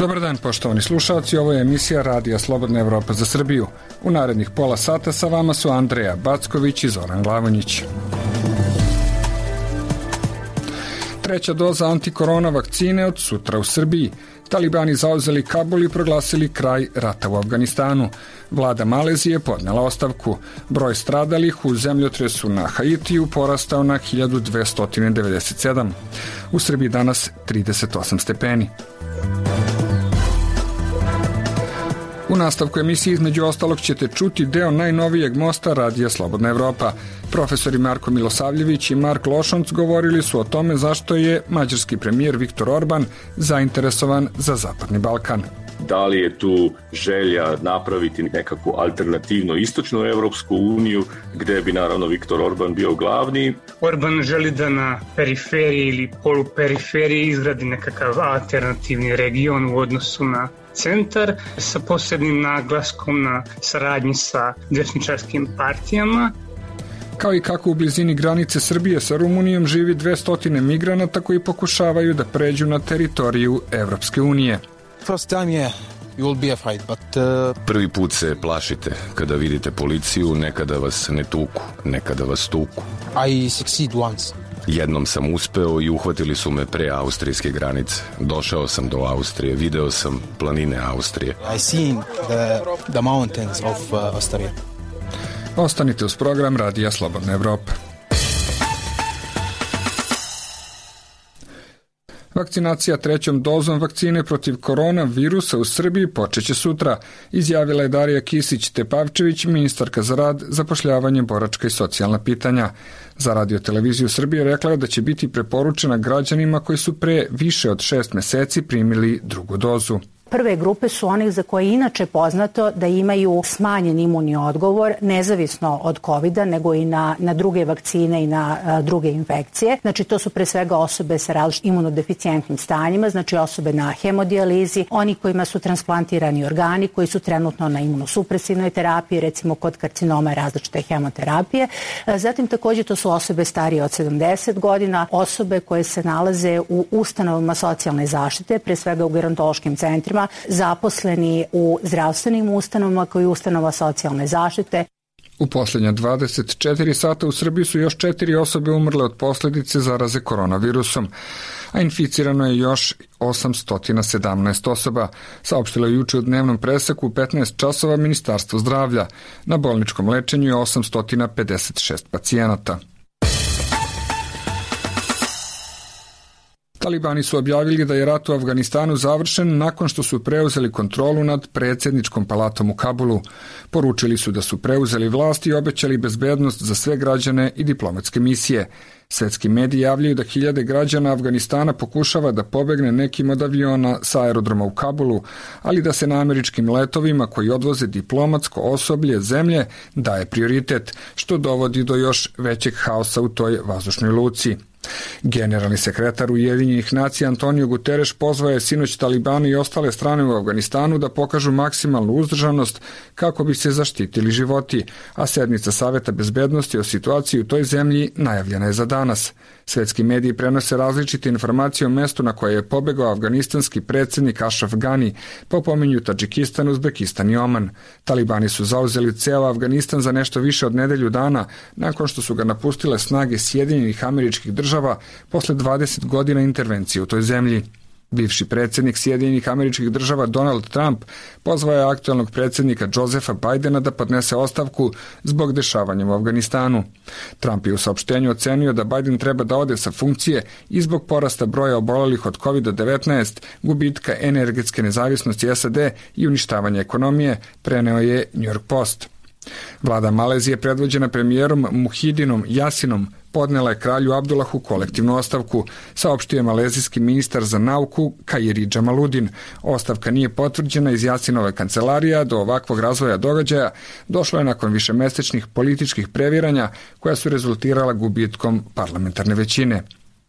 Dobar dan, poštovani slušalci, ovo je emisija Radija Slobodna Evropa za Srbiju. U narednih pola sata sa vama su Andreja Backović i Zoran Glavonjić. Treća doza antikorona vakcine od sutra u Srbiji. Talibani zauzeli Kabul i proglasili kraj rata u Afganistanu. Vlada Malezije podnela ostavku. Broj stradalih u zemljotresu na Haitiju porastao na 1297. U Srbiji danas 38 stepeni. U nastavku emisije između ostalog ćete čuti deo najnovijeg mosta Radija Slobodna Evropa. Profesori Marko Milosavljević i Mark Lošonc govorili su o tome zašto je mađarski premijer Viktor Orban zainteresovan za Zapadni Balkan. Da li je tu želja napraviti nekakvu alternativno istočnu Evropsku uniju, gde bi naravno Viktor Orban bio glavni? Orban želi da na periferiji ili poluperiferiji izgradi nekakav alternativni region u odnosu na centar sa posebnim naglaskom na saradnji sa desničarskim partijama. Kao i kako u blizini granice Srbije sa Rumunijom živi 200 migranata koji pokušavaju da pređu na teritoriju Evropske unije. Prvi put se plašite kada vidite policiju, nekada vas ne tuku, nekada vas tuku. Jednom sam uspeo i uhvatili su me pre austrijske granice. Došao sam do Austrije, video sam planine Austrije. Ostanite uz program Radija Slobodna Evropa. Vakcinacija trećom dozom vakcine protiv koronavirusa u Srbiji počeće sutra, izjavila je Darija Kisić-Tepavčević, ministarka za rad, zapošljavanje, boračka i socijalna pitanja. Za Radio televiziju Srbije rekla je da će biti preporučena građanima koji su pre više od 6 meseci primili drugu dozu. Prve grupe su onih za koje je inače poznato da imaju smanjen imunni odgovor, nezavisno od COVID-a, nego i na druge vakcine i na druge infekcije. Znači, to su pre svega osobe sa različitim imunodeficijentnim stanjima, znači osobe na hemodijalizi, oni kojima su transplantirani organi, koji su trenutno na imunosupresivnoj terapiji, recimo kod karcinoma i različite hemoterapije. Zatim, takođe, to su osobe starije od 70 godina, osobe koje se nalaze u ustanovama socijalne zaštite, pre svega u gerontološkim centrima, zaposleni u zdravstvenim ustanovama kao i ustanova socijalne zaštite. U posljednja 24 sata u Srbiji su još 4 osobe umrle od posljedice zaraze koronavirusom, a inficirano je još 817 osoba, saopštilo je juče u dnevnom preseku u 15 časova Ministarstvo zdravlja. Na bolničkom lečenju je 856 pacijenata. Talibani su objavili da je rat u Afganistanu završen nakon što su preuzeli kontrolu nad predsjedničkom palatom u Kabulu. Poručili su da su preuzeli vlast i obećali bezbednost za sve građane i diplomatske misije. Svetski mediji javljaju da hiljade građana Afganistana pokušava da pobegne nekim od aviona sa aerodroma u Kabulu, ali da se na američkim letovima koji odvoze diplomatsko osoblje zemlje daje prioritet, što dovodi do još većeg haosa u toj vazdušnoj luci. Generalni sekretar Ujedinjenih nacija Antonio Guterres pozvao je sinoć Talibane i ostale strane u Afganistanu da pokažu maksimalnu uzdržanost kako bi se zaštitili životi, a sednica Saveta bezbednosti o situaciji u toj zemlji najavljena je za danas. Svetski mediji prenose različite informacije o mestu na koje je pobegao afganistanski predsjednik Ashraf Ghani, po pominju Tadžikistan, Uzbekistan i Oman. Talibani su zauzeli ceo Afganistan za nešto više od nedelju dana nakon što su ga napustile snage Sjedinjenih Američkih Država posle 20 godina intervencije u toj zemlji. Bivši predsjednik Sjedinjenih Američkih Država Donald Trump pozvao je aktualnog predsjednika Josepha Bidena da podnese ostavku zbog dešavanja u Afganistanu. Trump je u saopštenju ocenio da Biden treba da ode sa funkcije i zbog porasta broja obolelih od COVID-19, gubitka energetske nezavisnosti SAD i uništavanja ekonomije, preneo je New York Post. Vlada Malezije predvođena premijerom Muhidinom Jasinom podnela je kralju Abdulahu kolektivnu ostavku, saopštio je malezijski ministar za nauku Khairi Jamaluddin. Ostavka nije potvrđena iz Jasinove kancelarije, a do ovakvog razvoja događaja došlo je nakon višemesečnih političkih previranja koja su rezultirala gubitkom parlamentarne većine.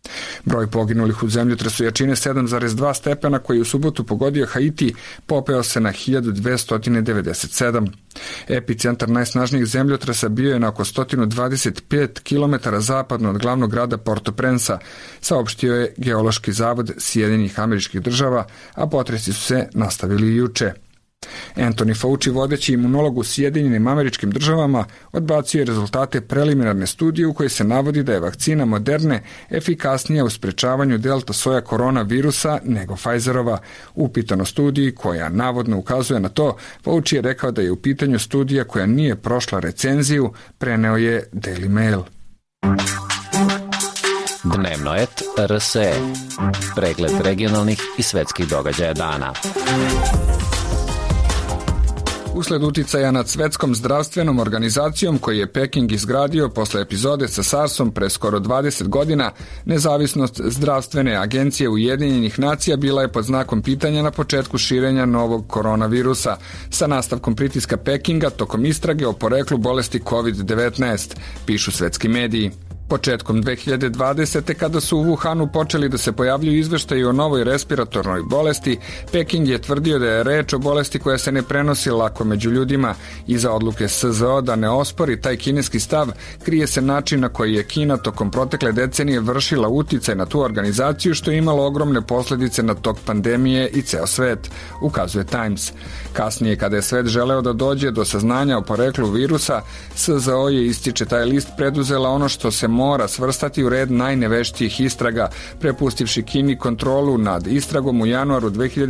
Broj poginulih u zemljotresu jačine 7,2 stepena koji je u subotu pogodio Haiti popeo se na 1297. Epicentar najsnažnijih zemljotresa bio je na oko 125 km zapadno od glavnog grada Port-au-Prince-a, saopštio je Geološki zavod Sjedinjenih Američkih Država, a potresi su se nastavili juče. Anthony Fauci, vodeći imunolog u Sjedinjenim Američkim Državama, odbacio je rezultate preliminarne studije u kojoj se navodi da je vakcina Moderne efikasnija u sprečavanju delta soja koronavirusa nego Pfizerova. Upitan o studiji koja navodno ukazuje na to, Fauci je rekao da je u pitanju studija koja nije prošla recenziju, preneo je Daily Mail. Dnevnoet RSE. Pregled regionalnih i svetskih događaja dana. Usled uticaja nad Svetskom zdravstvenom organizacijom koji je Peking izgradio posle epizode sa SARS-om pre skoro 20 godina, nezavisnost zdravstvene agencije Ujedinjenih nacija bila je pod znakom pitanja na početku širenja novog koronavirusa, sa nastavkom pritiska Pekinga tokom istrage o poreklu bolesti COVID-19, pišu svetski mediji. Početkom 2020. kada su u Wuhanu počeli da se pojavljuju izveštaji o novoj respiratornoj bolesti, Peking je tvrdio da je reč o bolesti koja se ne prenosi lako među ljudima. Iza odluke SZO da ne ospori taj kineski stav krije se način na koji je Kina tokom protekle decenije vršila uticaj na tu organizaciju, što je imalo ogromne posledice na tok pandemije i ceo svet, ukazuje Times. Kasnije, kada je svet želeo da dođe do saznanja o poreklu virusa, SZO je, ističe taj list, preduzela ono što se mora svrstati u red najneveštijih istraga, prepustivši Kini kontrolu nad istragom u januaru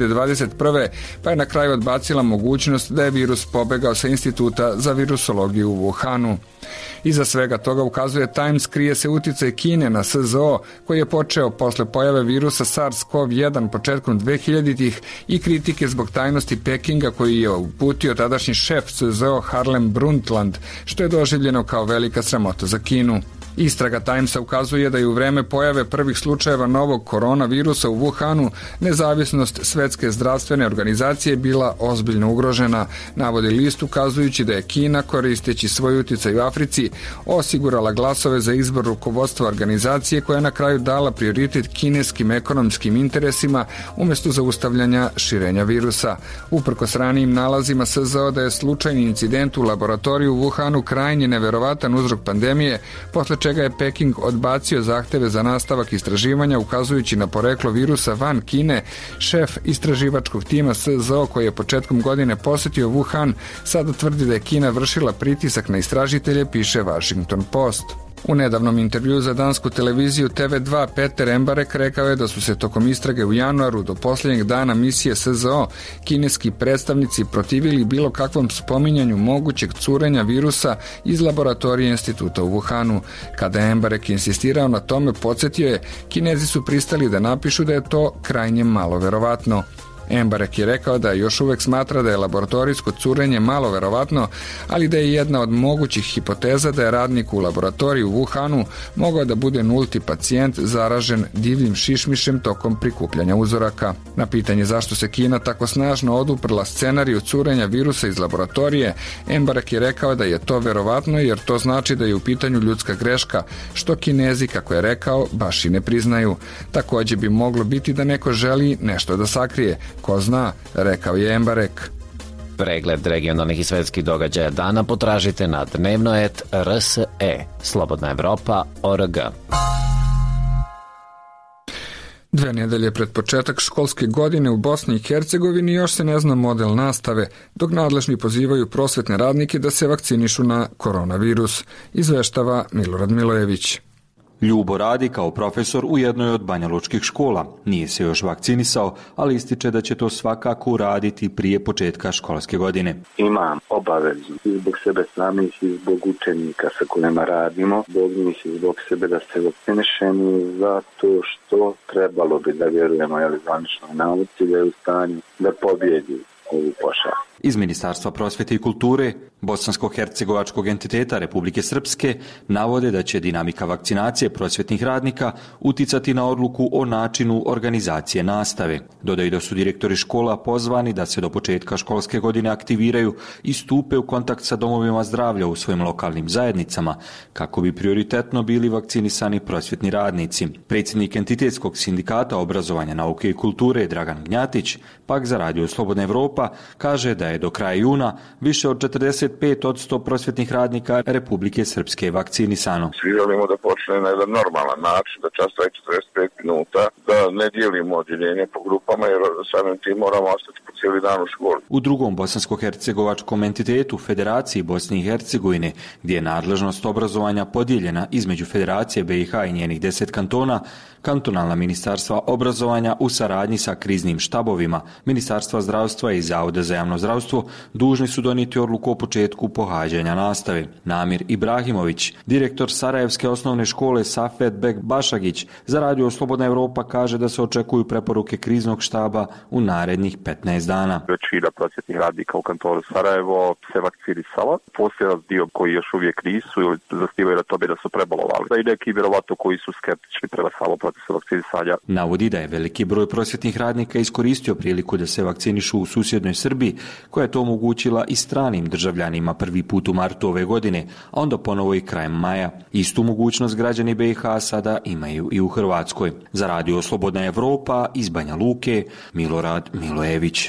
2021. pa je na kraju odbacila mogućnost da je virus pobegao sa Instituta za virusologiju u Wuhanu. Iza svega toga, ukazuje Times, krije se uticaj Kine na SZO, koji je počeo posle pojave virusa SARS-CoV-1 početkom 2000-ih i kritike zbog tajnosti Pekinga koji je uputio tadašnji šef SZO Harlem Brundtland, što je doživljeno kao velika sramota za Kinu. Istraga Timesa ukazuje da je u vreme pojave prvih slučajeva novog koronavirusa u Wuhanu nezavisnost Svetske zdravstvene organizacije bila ozbiljno ugrožena, navodi list, ukazujući da je Kina, koristeći svoj uticaj u Africi, osigurala glasove za izbor rukovodstva organizacije koja je na kraju dala prioritet kineskim ekonomskim interesima umjesto zaustavljanja širenja virusa. Uprkos ranijim nalazima SZO da je slučajni incident u laboratoriju u Wuhanu krajnje neverovatan uzrok pandemije, posle čega je Peking odbacio zahteve za nastavak istraživanja ukazujući na poreklo virusa van Kine, šef istraživačkog tima SZO koji je početkom godine posetio Wuhan sada tvrdi da je Kina vršila pritisak na istražitelje, piše Washington Post. U nedavnom intervju za dansku televiziju TV2 Peter Embarek rekao je da su se tokom istrage u januaru do posljednjeg dana misije SZO kineski predstavnici protivili bilo kakvom spominjanju mogućeg curenja virusa iz laboratorije instituta u Wuhanu. Kada je Embarek insistirao na tome, podsjetio je, Kinezi su pristali da napišu da je to krajnje malo verovatno. Embarek je rekao da još uvek smatra da je laboratorijsko curenje malo verovatno, ali da je jedna od mogućih hipoteza da je radnik u laboratoriji u Wuhanu mogao da bude nulti pacijent zaražen divljim šišmišem tokom prikupljanja uzoraka. Na pitanje zašto se Kina tako snažno oduprla scenariju curenja virusa iz laboratorije, Embarek je rekao da je to verovatno jer to znači da je u pitanju ljudska greška, što Kinezi, kako je rekao, baš i ne priznaju. Takođe bi moglo biti da neko želi nešto da sakrije. Ko zna, rekao je Embarek. Pregled regionalnih i svetskih događaja dana potražite na Dnevnoet RSE, Slobodna Evropa.org. 2 nedelje pred početak školske godine u Bosni i Hercegovini još se ne zna model nastave, dok nadležni pozivaju prosvetne radnike da se vakcinišu na koronavirus, izveštava Milorad Milojević. Ljubo radi kao profesor u jednoj od banjalučkih škola. Nije se još vakcinisao, ali ističe da će to svakako uraditi prije početka školske godine. Imam obavezu i zbog sebe samih i zbog učenika sa kojima radimo, zbog njih i zbog sebe da se vakcinišemo, zato što trebalo bi da vjerujemo zvaničnoj nauci da je u stanju da pobjedi ovu pošast. Iz Ministarstva prosvete i kulture Bosansko-hercegovačkog entiteta Republike Srpske navode da će dinamika vakcinacije prosvjetnih radnika uticati na odluku o načinu organizacije nastave. Dodaju da su direktori škola pozvani da se do početka školske godine aktiviraju i stupe u kontakt sa domovima zdravlja u svojim lokalnim zajednicama kako bi prioritetno bili vakcinisani prosvjetni radnici. Predsjednik entitetskog sindikata obrazovanja, nauke i kulture Dragan Gnjatić, pak za Radio Slobodna Evropa, kaže da je do kraja juna više od 45% prosvjetnih radnika Republike Srpske vakcinisano. Svi želimo da počne na jedan normalan način, da čas traje 45 minuta, da ne dijelimo odjeljenje po grupama jer samim tim moramo ostati po cijeli dan u školi. U drugom bosansko-hercegovačkom entitetu Federaciji Bosne i Hercegovine, gdje je nadležnost obrazovanja podijeljena između Federacije BiH i njenih 10 kantona, kantonalna ministarstva obrazovanja u saradnji sa kriznim štabovima, Ministarstva zdravstva i Zavoda za javno zdravstvo dužni su donijeti odluku o početku pohađanja nastave. Namir Ibrahimović, direktor Sarajevske osnovne škole Safet Bek Bašagić, za Radio Slobodna Evropa kaže da se očekuju preporuke kriznog štaba u narednih 15 dana. Većina prosvjetnih radnika u kantonu Sarajevo se vakcinisala. Posljedan dio koji još uvijek nisu ili zasnivaju na tome da su prebolovali. Da i neki vjerovatno koji su skeptični prema samom procesu vakcinisanja. Navodi da je veliki broj prosvjetnih radnika iskoristio priliku da se vakcinišu u susjednoj Srbiji, koja je to omogućila i stranim državljanima prvi put u martu ove godine, a onda ponovo i krajem maja. Istu mogućnost građani BiH sada imaju i u Hrvatskoj. Za Radio Slobodna Evropa iz Banja Luke, Milorad Milojević.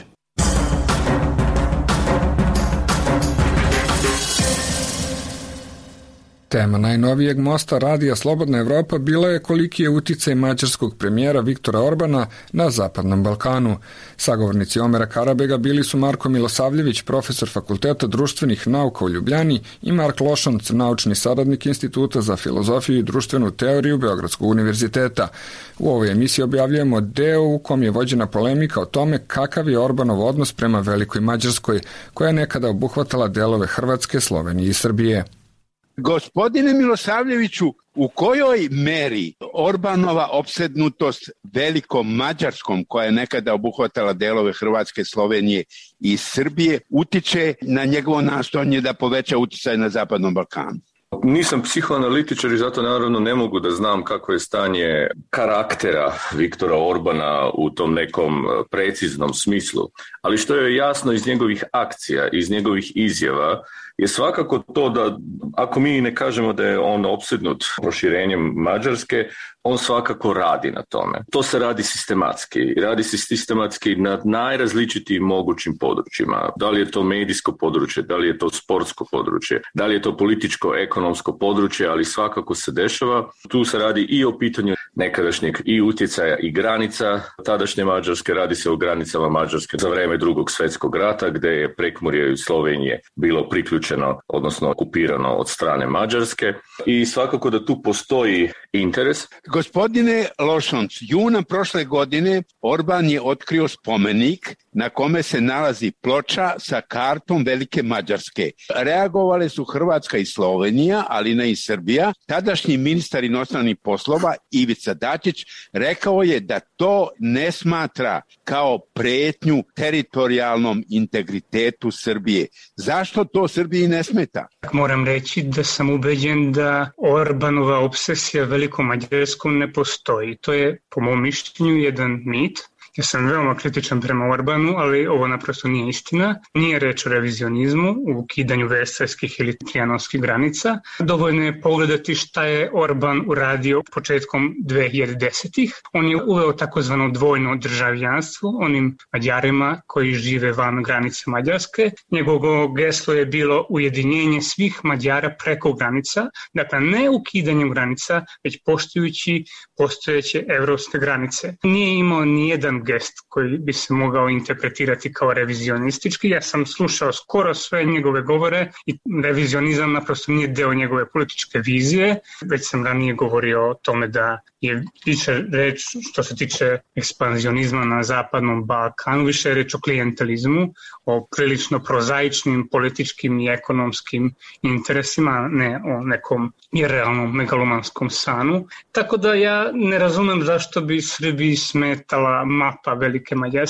Tema najnovijeg mosta Radija Slobodna Evropa bila je koliki je uticaj mađarskog premijera Viktora Orbana na Zapadnom Balkanu. Sagovornici Omera Karabega bili su Marko Milosavljević, profesor Fakulteta društvenih nauka u Ljubljani, i Mark Lošanc, naučni saradnik Instituta za filozofiju i društvenu teoriju Beogradskog univerziteta. U ovoj emisiji objavljujemo deo u kom je vođena polemika o tome kakav je Orbanov odnos prema Velikoj Mađarskoj, koja je nekada obuhvatala delove Hrvatske, Slovenije i Srbije. Gospodine Milosavljeviću, u kojoj meri Orbanova opsednutost Velikom Mađarskom, koja je nekada obuhvatala delove Hrvatske, Slovenije i Srbije, utiče na njegovo nastojanje da poveća uticaj na Zapadnom Balkanu? Nisam psihoanalitičar i zato naravno ne mogu da znam kako je stanje karaktera Viktora Orbana u tom nekom preciznom smislu. Ali što je jasno iz njegovih akcija, iz njegovih izjava, je svakako to da ako mi ne kažemo da je on opsednut proširenjem Mađarske, on svakako radi na tome. To se radi sistematski. Radi se sistematski na najrazličitijim mogućim područjima. Da li je to medijsko područje, da li je to sportsko područje, da li je to političko-ekonomsko područje, ali svakako se dešava. Tu se radi i o pitanju nekadašnjeg i utjecaja i granica tadašnje Mađarske. Radi se o granicama Mađarske za vreme Drugog svjetskog rata, gdje je Prekmurje i Slovenije bilo priključeno, odnosno okupirano od strane Mađarske. I svakako da tu postoji interes. Gospodine Lošanc, juna prošle godine Orban je otkrio spomenik na kome se nalazi ploča sa kartom Velike Mađarske. Reagovale su Hrvatska i Slovenija, ali ne i Srbija. Tadašnji ministar inostranih poslova Ivica Dačić rekao je da to ne smatra kao pretnju teritorijalnom integritetu Srbije. Zašto to Srbiji ne smeta? Moram reći da sam ubeđen da Orbanova obsesija Velikom Mađarskom ne postoji. To je, po mom mišljenju, jedan mit. Ja sam veoma kritičan prema Orbanu, ali ovo naprosto nije istina. Nije reč o revizionizmu, u ukidanju versajskih ili trijanonskih granica. Dovoljno je pogledati šta je Orban uradio početkom 2010-ih. On je uveo takozvano dvojno državljanstvo onim Mađarima koji žive van granice Mađarske. Njegovo geslo je bilo ujedinjenje svih Mađara preko granica, dakle ne ukidanjem granica, već poštujući postojeće evropske granice. Nije imao nijedan gest koji bi se mogao interpretirati kao revizionistički. Ja sam slušao skoro sve njegove govore i revizionizam naprosto nije deo njegove političke vizije. Već sam ranije govorio o tome da je više reč što se tiče ekspanzionizma na Zapadnom Balkanu, više je reč o klijentelizmu, o prilično prozaičnim političkim i ekonomskim interesima, ne o nekom irrealnom megalomanskom sanu. Tako da ja ne razumem zašto bi Srbiji smetala mapa Velike Mađarske.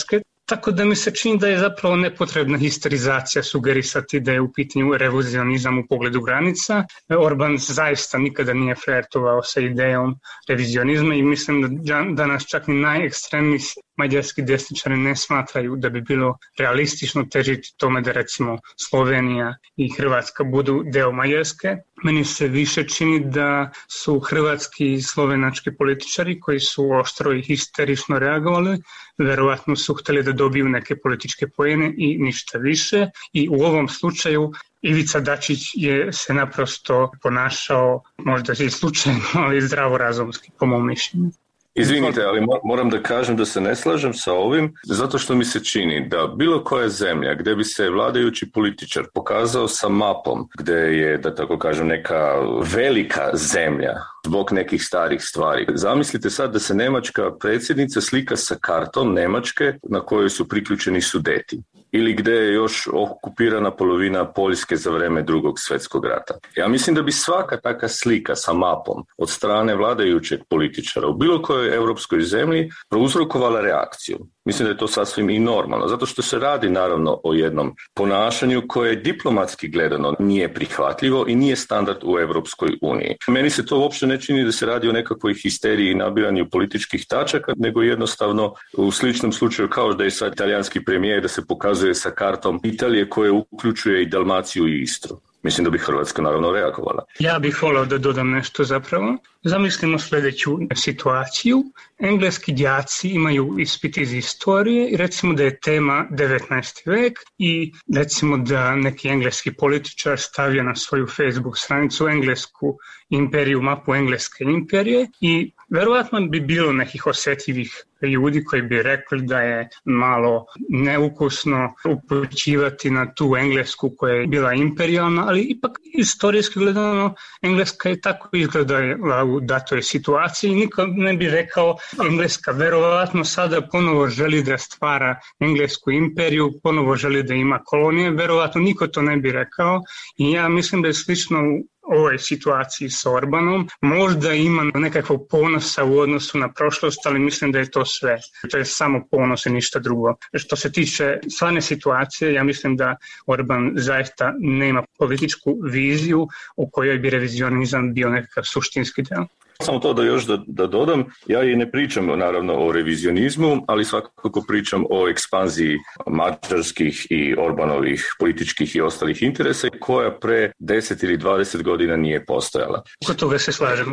Tako da mi se čini da je zapravo nepotrebna histerizacija sugerisati da je u pitanju revizionizam u pogledu granica. Orban zaista nikada nije flirtovao sa idejom revizionizma i mislim da danas čak ni najekstremniji mađarski desničari ne smatraju da bi bilo realistično težiti tome da recimo Slovenija i Hrvatska budu deo Mađarske. Meni se više čini da su hrvatski i slovenački političari koji su oštro i histerično reagovali, verovatno su hteli da dobiju neke političke poene i ništa više. I u ovom slučaju Ivica Dačić je se naprosto ponašao, možda i slučajno, ali zdravorazumski, po mom mišljenju. Izvinite, ali moram da kažem da se ne slažem sa ovim, zato što mi se čini da bilo koja zemlja gde bi se vladajući političar pokazao sa mapom, gde je, da tako kažem, neka velika zemlja zbog nekih starih stvari. Zamislite sad da se nemačka predsjednica slika sa kartom Nemačke na kojoj su priključeni Sudeti. Ili gde je još okupirana polovina Poljske za vreme Drugog svjetskog rata. Ja mislim da bi svaka taka slika sa mapom od strane vladajućeg političara u bilo kojoj europskoj zemlji prouzrokovala reakciju. Mislim da je to sasvim i normalno, zato što se radi naravno o jednom ponašanju koje diplomatski gledano nije prihvatljivo i nije standard u Europskoj uniji. Meni se to uopšte ne čini da se radi o nekakvoj histeriji i nabiranju političkih tačaka, nego jednostavno u sličnom slučaju kao da je sad italijanski premijer da se pokazuje sa kartom Italije koje uključuje i Dalmaciju i Istru. Mislim da bi Hrvatska naravno reagovala. Ja bih volao da dodam nešto zapravo. Zamislimo sljedeću situaciju. Engleski đaci imaju ispit iz istorije i recimo da je tema 19. vek i recimo da neki engleski političar stavlja na svoju Facebook stranicu englesku imperiju, mapu engleske imperije i verovatno bi bilo nekih osjetljivih ljudi koji bi rekli da je malo neukusno upućivati na tu englesku koja je bila imperijalna, ali ipak istorijski gledano Engleska je tako izgledala u datoj situaciji. Niko ne bi rekao Engleska verovatno sada ponovo želi da stvara englesku imperiju, ponovo želi da ima kolonije, verovatno niko to ne bi rekao i ja mislim da je slično u ovoj situaciji s Orbanom. Možda ima nekakvog ponosa u odnosu na prošlost, ali mislim da je to sve. To je samo ponos i ništa drugo. Što se tiče stvarne situacije, ja mislim da Orban zaista nema političku viziju u kojoj bi revizionizam bio nekakav suštinski deo. Samo to da još da dodam, ja i ne pričam naravno o revizionizmu, ali svakako pričam o ekspanziji mađarskih i Orbanovih političkih i ostalih interesa koja pre 10 ili 20 godina nije postojala. Oko toga se slažemo.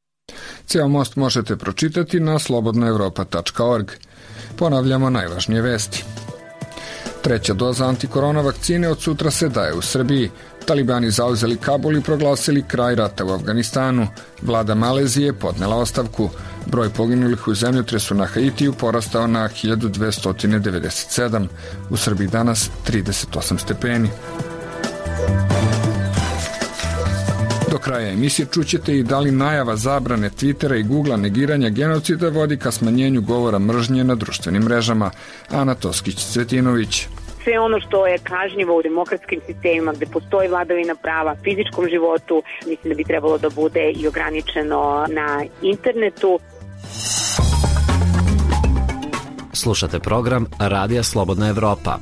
Cijel most možete pročitati na slobodnoevropa.org. Ponavljamo najvažnije vesti. 3. doza antikorona vakcine od sutra se daje u Srbiji. Talibani zauzeli Kabul i proglasili kraj rata u Afganistanu. Vlada Malezije podnela ostavku. Broj poginulih u zemljotresu na Haitiju porastao na 1297. U Srbiji danas 38 stepeni. Do kraja emisije čućete i da li najava zabrane Twittera i Googlea negiranja genocida vodi ka smanjenju govora mržnje na društvenim mrežama. Ana Toskić-Cvetinović. Sve ono što je kažnjivo u demokratskim sistemima gde postoji vladavina prava, fizičkom životu, mislim da bi trebalo da bude i ograničeno na internetu. Slušate program Radija Slobodna Evropa.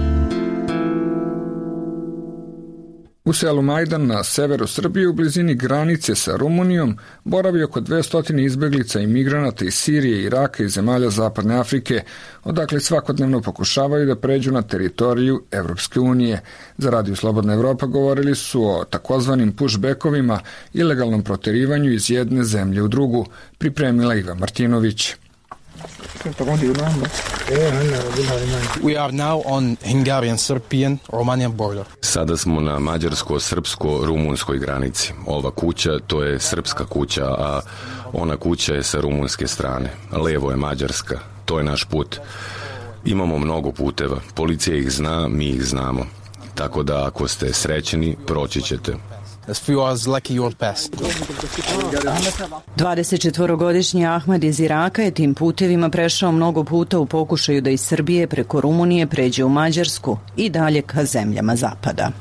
U selu Majdan na severu Srbije u blizini granice sa Rumunijom boravi oko 200 izbeglica i migranata iz Sirije, Iraka i zemalja Zapadne Afrike, odakle svakodnevno pokušavaju da pređu na teritoriju Evropske unije. Za Radio Slobodna Evropa govorili su o takozvanim pushbackovima, ilegalnom proterivanju iz jedne zemlje u drugu, pripremila Iva Martinović. We are now on Hungarian-Serbian-Romanian border. Sada smo na mađarsko-srpsko-rumunskoj granici. Ova kuća, to je srpska kuća, a ona kuća je sa rumunske strane. Levo je mađarska, to je naš put. Imamo mnogo puteva, policija ih zna, mi ih znamo. Tako da ako ste srećeni, proći ćete. 24-godišnji Ahmed iz Iraka je tim putevima prešao mnogo puta u pokušaju da iz Srbije preko Rumunije pređe u Mađarsku i dalje ka zemljama zapada.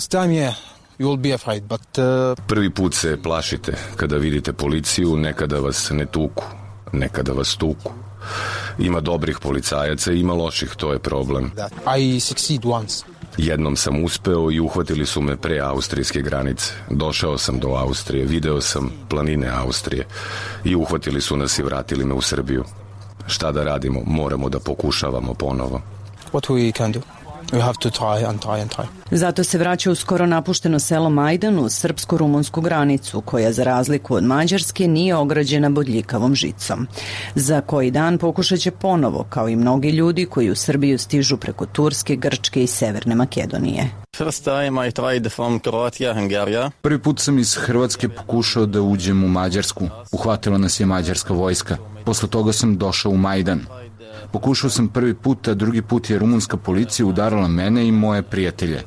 Prvi put se plašite kada vidite policiju, nekada vas ne tuku, nekada vas tuku. Ima dobrih policajaca i ima loših, to je problem. I succeed once. Jednom sam uspeo i uhvatili su me pre austrijske granice. Došao sam do Austrije, video sam planine Austrije i uhvatili su nas i vratili me u Srbiju. Šta da radimo? Moramo da pokušavamo ponovo. What we can do? We have to try and try and try. Zato se vraća u skoro napušteno selo Majdan uz srpsko-rumunsku granicu, koja za razliku od Mađarske nije ograđena bodljikavom žicom. Za koji dan pokušat će ponovo, kao i mnogi ljudi koji u Srbiju stižu preko Turske, Grčke i Severne Makedonije. Prvi put sam iz Hrvatske pokušao da uđem u Mađarsku. Uhvatila nas je mađarska vojska. Posle toga sam došao u Majdan. Pokušao sam prvi put, a drugi put je rumunska policija udarala mene i moje prijatelje.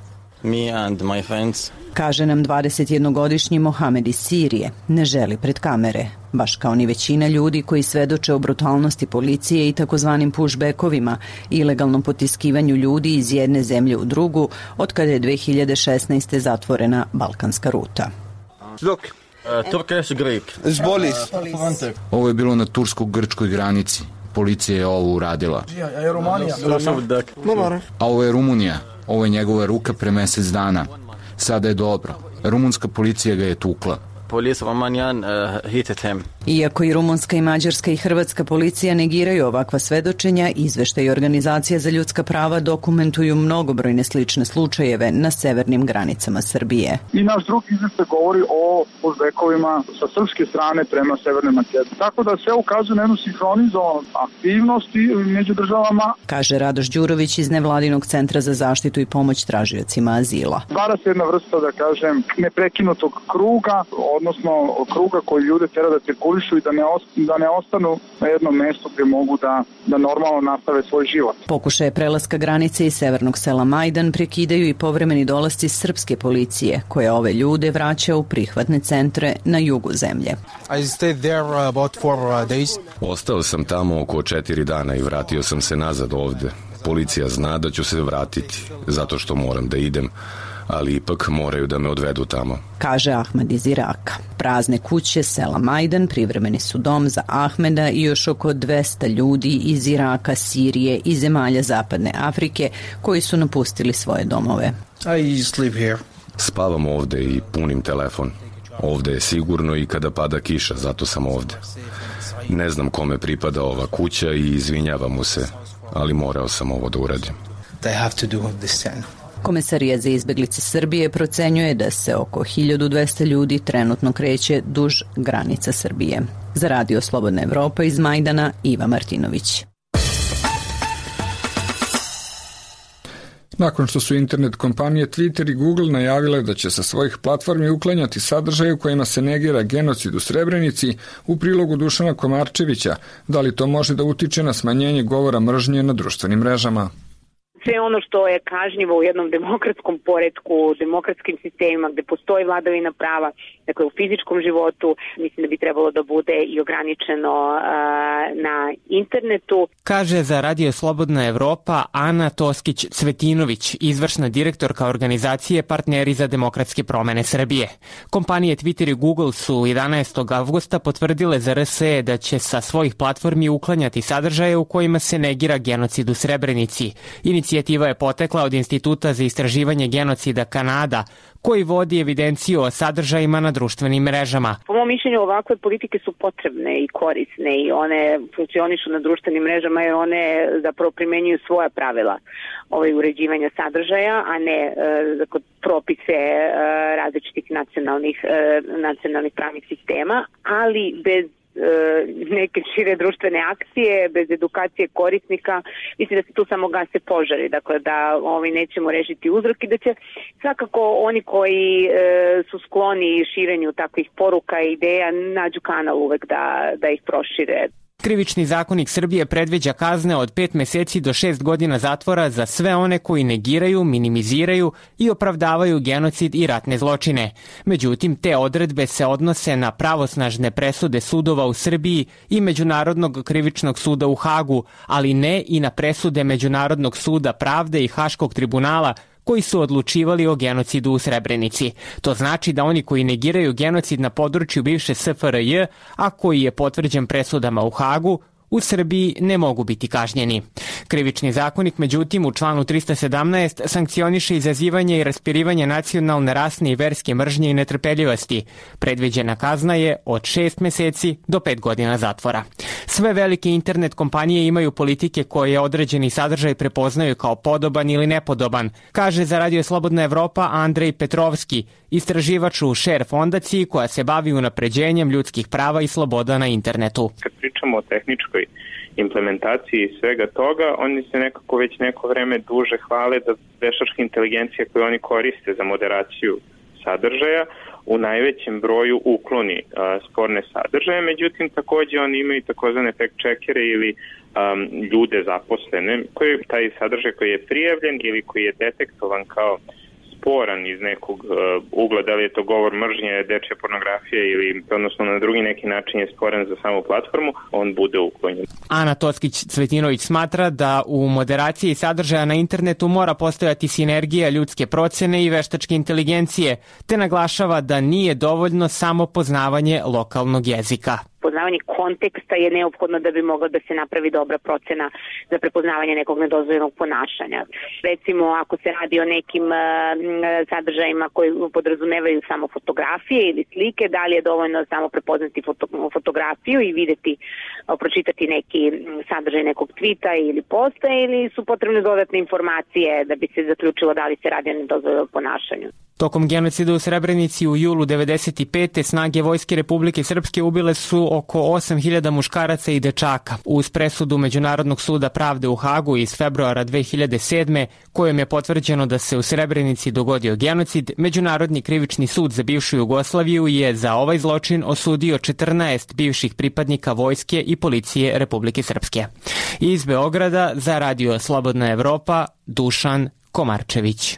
Kaže nam 21-godišnji Mohamed iz Sirije. Ne želi pred kamere, baš kao ni većina ljudi koji svedoče o brutalnosti policije i takozvanim pushbackovima, ilegalnom potiskivanju ljudi iz jedne zemlje u drugu, od kada je 2016. zatvorena balkanska ruta. Ovo je bilo na tursko-grčkoj granici. Policija je ovo uradila. A ovo je Rumunija. Ovo je njegova ruka pre mesec dana. Sada je dobro. Rumunska policija ga je tukla. Iako i rumunska i mađarska i hrvatska policija negiraju ovakva svedočenja, izveštaji Organizacija za ljudska prava dokumentuju mnogobrojne slične slučajeve na severnim granicama Srbije. I naš drugi izveštaj govori o pushbackovima sa srpske strane prema Severnoj Makedoniji. Tako da sve ukazuje na jednu sinhronizovanost aktivnosti među državama. Kaže Radoš Đurović iz Nevladinog centra za zaštitu i pomoć tražiocima azila. Stvara se jedna vrsta, da kažem, neprekinutog kruga, odnosno kruga koji ljude tera da cirkulišu i da ne ostanu na jednom mestu gdje mogu da normalno nastave svoj život. Pokušaje prelaska granice iz severnog sela Majdan prekidaju i povremeni dolasci srpske policije, koja ove ljude vraća u prihvatne centre na jugu zemlje. I stayed there about 4 days. Ostao sam tamo oko 4 dana i vratio sam se nazad ovde. Policija zna da ću se vratiti, zato što moram da idem, ali ipak moraju da me odvedu tamo. Kaže Ahmed iz Iraka. Prazne kuće sela Majdan privremeni su dom za Ahmeda i još oko 200 ljudi iz Iraka, Sirije i zemalja Zapadne Afrike koji su napustili svoje domove. I sleep here. Spavam ovde i punim telefon. Ovde je sigurno i kada pada kiša, zato sam ovde. Ne znam kome pripada ova kuća i izvinjavam mu se, ali morao sam ovo da uradim. They have to do this thing. Komesarija za izbeglice Srbije procenjuje da se oko 1200 ljudi trenutno kreće duž granica Srbije. Za Radio Slobodna Evropa iz Majdana, Iva Martinović. Nakon što su internet kompanije Twitter i Google najavile da će sa svojih platformi uklanjati sadržaje u kojima se negira genocid u Srebrenici, u prilogu Dušana Komarčevića, da li to može da utiče na smanjenje govora mržnje na društvenim mrežama? Sve ono što je kažnjivo u jednom demokratskom poretku, demokratskim sistemima gde postoji vladavina prava, dakle u fizičkom životu, mislim da bi trebalo da bude i ograničeno na internetu. Kaže za Radio Slobodna Evropa Ana Toskić-Cvetinović, izvršna direktorka organizacije Partneri za demokratske promene Srbije. Kompanije Twitter i Google su 11. avgusta potvrdile za RSE da će sa svojih platformi uklanjati sadržaje u kojima se negira genocid u Srebrenici. Inicijativa je potekla od Instituta za istraživanje genocida Kanada, koji vodi evidenciju o sadržajima na društvenim mrežama. Po mom mišljenju ovakve politike su potrebne i korisne i one funkcionišu na društvenim mrežama jer one zapravo primenjuju svoja pravila uređivanja sadržaja, a ne propise različitih nacionalnih pravnih sistema, ali bez neke šire društvene akcije, bez edukacije korisnika, mislim da se tu samo gase požari, dakle da nećemo rešiti uzrok i da će svakako oni koji su skloni širenju takvih poruka i ideja nađu kanal uvek da ih prošire. Krivični zakonik Srbije predviđa kazne od 5 meseci do 6 godina zatvora za sve one koji negiraju, minimiziraju i opravdavaju genocid i ratne zločine. Međutim, te odredbe se odnose na pravosnažne presude sudova u Srbiji i Međunarodnog krivičnog suda u Hagu, ali ne i na presude Međunarodnog suda pravde i Haškog tribunala koji su odlučivali o genocidu u Srebrenici. To znači da oni koji negiraju genocid na području bivše SFRJ, a koji je potvrđen presudama u Hagu, u Srbiji ne mogu biti kažnjeni. Krivični zakonik, međutim, u članu 317 sankcioniše izazivanje i raspirivanje nacionalne, rasne i verske mržnje i netrpeljivosti. Predviđena kazna je od 6 meseci do 5 godina zatvora. Sve velike internet kompanije imaju politike koje određeni sadržaj prepoznaju kao podoban ili nepodoban, kaže za Radio Slobodna Evropa Andrej Petrovski, istraživač u Share fondaciji koja se bavi unapređenjem ljudskih prava i sloboda na internetu. Kad pričamo o tehničkoj implementaciji svega toga, oni se nekako već neko vreme duže hvale da veštačka inteligencija koju oni koriste za moderaciju sadržaja u najvećem broju ukloni sporne sadržaje, međutim takođe oni imaju takozvane fact checkere ili ljude zaposlene koji taj sadržaj koji je prijavljen ili koji je detektovan kao sporan iz nekog ugla, da li je to govor mržnje, dečja pornografija ili odnosno na drugi neki način je sporan za samu platformu, on bude uklonjen. Ana Toskić-Cvetinović smatra da u moderaciji sadržaja na internetu mora postojati sinergija ljudske procene i veštačke inteligencije, te naglašava da nije dovoljno samo poznavanje lokalnog jezika. Poznavanje konteksta je neophodno da bi mogla da se napravi dobra procena za prepoznavanje nekog nedozvoljenog ponašanja. Recimo, ako se radi o nekim sadržajima koji podrazumevaju samo fotografije ili slike, da li je dovoljno samo prepoznati fotografiju i videti, pročitati neki sadržaj nekog tvita ili posta, ili su potrebne dodatne informacije da bi se zaključilo da li se radi o nedozvoljenom ponašanju. Tokom genocida u Srebrenici u julu 1995. snage Vojske Republike Srpske ubile su oko 8.000 muškaraca i dečaka. Uz presudu Međunarodnog suda pravde u Hagu iz februara 2007. kojom je potvrđeno da se u Srebrenici dogodio genocid, Međunarodni krivični sud za bivšu Jugoslaviju je za ovaj zločin osudio 14 bivših pripadnika Vojske i policije Republike Srpske. Iz Beograda za Radio Slobodna Evropa, Dušan Komarčević.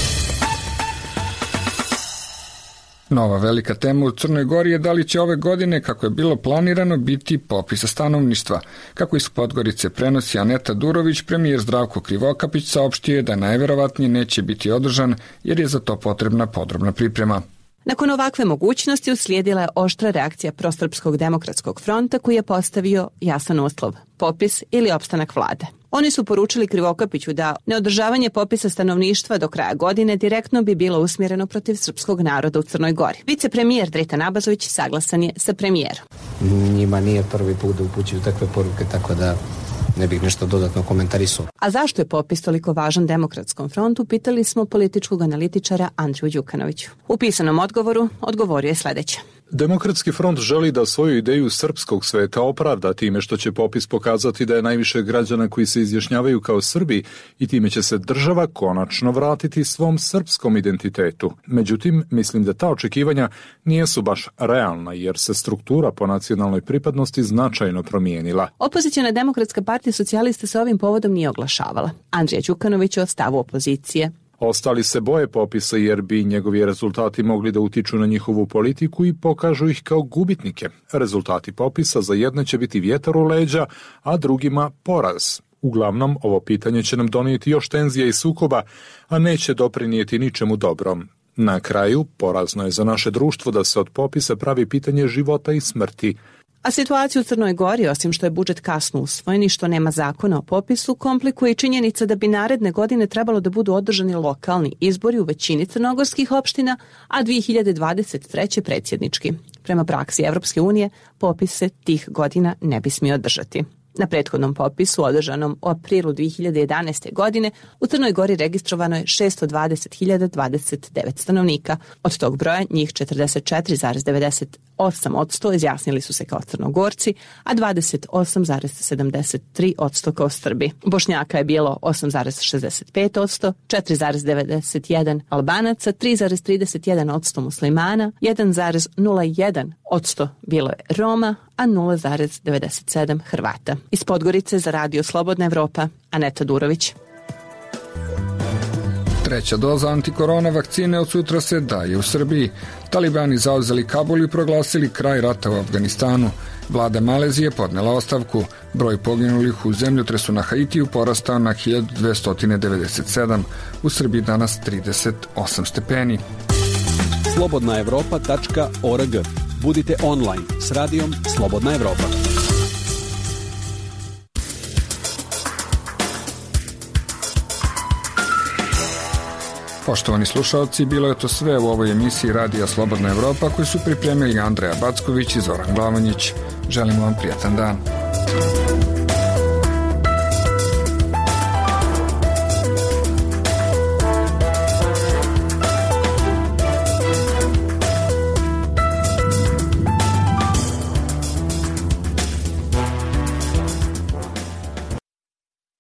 Nova velika tema u Crnoj Gori je da li će ove godine, kako je bilo planirano, biti popisa stanovništva. Kako iz Podgorice prenosi Aneta Durović, premijer Zdravko Krivokapić saopštio je da najverovatnije neće biti održan jer je za to potrebna podrobna priprema. Nakon ovakve mogućnosti uslijedila je oštra reakcija Prosrpskog demokratskog fronta koji je postavio jasan uslov, popis ili opstanak vlade. Oni su poručili Krivokapiću da neodržavanje popisa stanovništva do kraja godine direktno bi bilo usmjereno protiv srpskog naroda u Crnoj Gori. Vicepremijer Dritan Abazović saglasan je sa premijerom. Njima nije prvi put da upućuju takve poruke, tako da ne bih nešto dodatno komentarisao. A zašto je popis toliko važan Demokratskom frontu, pitali smo političkog analitičara Andriju Đukanoviću. U pisanom odgovoru odgovorio je sljedeće. Demokratski front želi da svoju ideju srpskog sveta opravda time što će popis pokazati da je najviše građana koji se izjašnjavaju kao Srbi i time će se država konačno vratiti svom srpskom identitetu. Međutim, mislim da ta očekivanja nisu baš realna jer se struktura po nacionalnoj pripadnosti značajno promijenila. Opozicijona Demokratska partija socijalista se ovim povodom nije oglašavala. Andrija Đukanović o stavu opozicije. Ostali se boje popisa jer bi njegovi rezultati mogli da utiču na njihovu politiku i pokažu ih kao gubitnike. Rezultati popisa za jedne će biti vjetar u leđa, a drugima poraz. Uglavnom, ovo pitanje će nam donijeti još tenzija i sukoba, a neće doprinijeti ničemu dobrom. Na kraju, porazno je za naše društvo da se od popisa pravi pitanje života i smrti. A situaciju u Crnoj Gori, osim što je budžet kasno usvojen i što nema zakona o popisu, komplikuje i činjenica da bi naredne godine trebalo da budu održani lokalni izbori u većini crnogorskih opština, a 2023. predsjednički. Prema praksi Evropske unije, popis se tih godina ne bi smio održati. Na prethodnom popisu, održanom u aprilu 2011. godine, u Crnoj Gori registrovano je 620.029 stanovnika. Od tog broja njih 44,98% izjasnili su se kao Crnogorci, a 28,73% kao Srbi. Bošnjaka je bilo 8,65%, 4,91% Albanaca, 3,31% muslimana, 1,01% bilo je Roma, a 0,97% Hrvata. Iz Podgorice za Radio Slobodna Evropa, Aneta Durović. Treća doza antikorona vakcine od sutra se daje u Srbiji. Talibani zauzeli Kabul i proglasili kraj rata u Afganistanu. Vlada Malezije podnela ostavku. Broj poginulih u zemljotresu na Haitiju porastao na 1297. U Srbiji danas 38 stepeni. slobodnaevropa.org. Budite online s radijom Slobodna Evropa. Poštovani slušalci, bilo je to sve u ovoj emisiji Radija Slobodna Evropa koju su pripremili Andreja Backović i Zoran Glavanjić. Želimo vam prijatan dan.